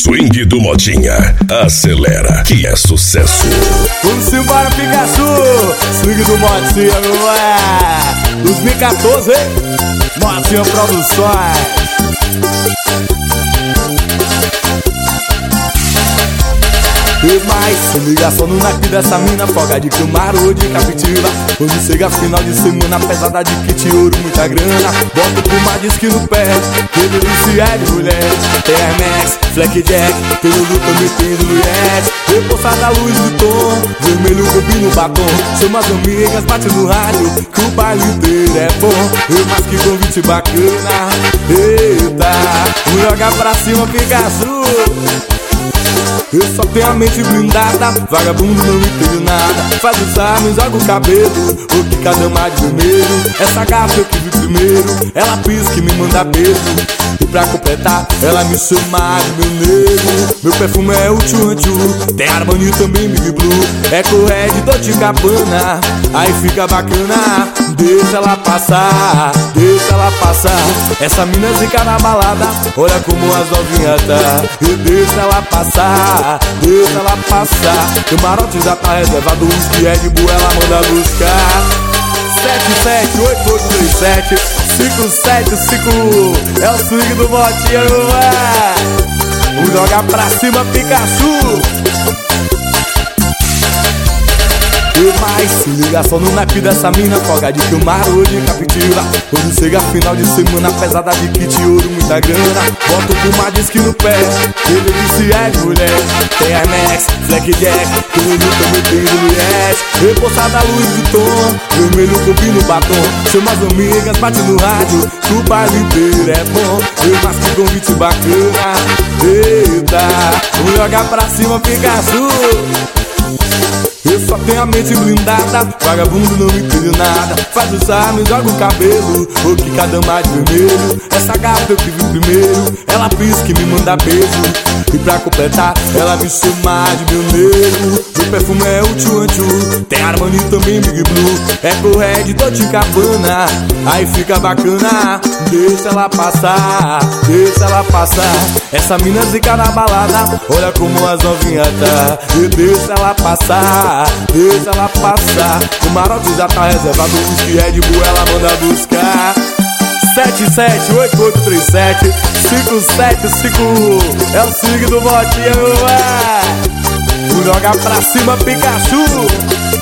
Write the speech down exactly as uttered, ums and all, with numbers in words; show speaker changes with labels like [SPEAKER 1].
[SPEAKER 1] swing do Motinha. Acelera, que é sucesso.
[SPEAKER 2] Vamos embora, Pikachu. Swing do Motinha, ué. dois mil e quatorze, hein? Motinha Produções. E mais, se liga só no naipe dessa mina, folga de Camaro de Captiva. Quando chega final de semana, pesada de kit, ouro, muita grana. Bota com uma disque no pé, tudo isso é de mulher. T M X, Fleck Jack, tudo também tem do Luiz. Repousada luz do tom, vermelho combina o batom. Chama as amigas, bate no rádio, que o baile inteiro é bom. E mais que convite bacana, eita, vou jogar pra cima, Pikachu. Eu só tenho a mente blindada, vagabundo não entende nada. Faz os armas, joga o cabelo, o que cada mais de vermelho. Essa gata eu que vi primeiro, ela pisca e me manda beijo. E pra completar, ela me chama de meu nego. Meu perfume é o Tchu Tchu, tem Armani também, Big Blue. É Red, Dolce Gabbana, aí fica bacana. Deixa ela passar, deixa ela passar. Essa mina fica na balada, olha como as novinhas tá. E deixa ela passar, deixa ela passar. Camarote já tá reservado, o whisky é de boa, ela manda buscar. Sete sete oito oito três sete cinco sete cinco um é o swing do Motinha, ué. Vamos jogar pra cima, Pikachu. E mais, se liga só no naipe dessa mina, folga de Camaro de Captiva. Quando chega final de semana, pesada de kit, ouro, muita grana. Boto com uma disque no pé, ele disse é de mulher. T M X, Fleck Jack, tudo também tem do Luiz. Repousada luz do tom, vermelho combina o batom. Chama as amigas, bate no rádio, que o baile inteiro é bom. Eu mais que convite bacana, eita, vou jogar pra cima, Pikachu. Eu só tenho a mente blindada, vagabundo não entende nada. Faz os armas, joga o cabelo, o que cada mais de vermelho. Essa gata eu que vi primeiro, ela pisca e me manda beijo. E pra completar, ela me chama de meu nego. Meu perfume é o Tchu Tchu, tem Armani também, Big Blue. É Red, Dolce Gabbana, aí fica bacana. Deixa ela passar, deixa ela passar. Essa mina fica na balada, olha como as novinhas tá. E deixa ela passar, deixa ela passar. O Camarote já tá reservado, o whisky é de boa, ela manda buscar. Sete sete oito oito três sete cinco sete cinco um é o swing do Motinha, ué. Vou jogar pra cima, Pikachu.